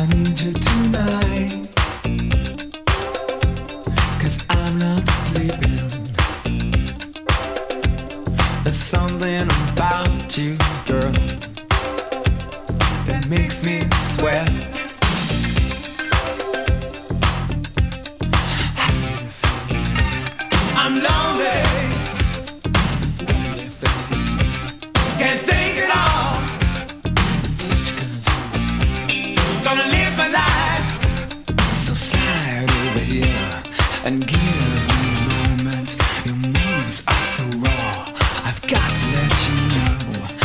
need you tonight, 'cause I'm not sleeping. There's something about you, girl, that makes me sweat. I'm lonely. Can't think at all. Gonna live my life. So slide over here and give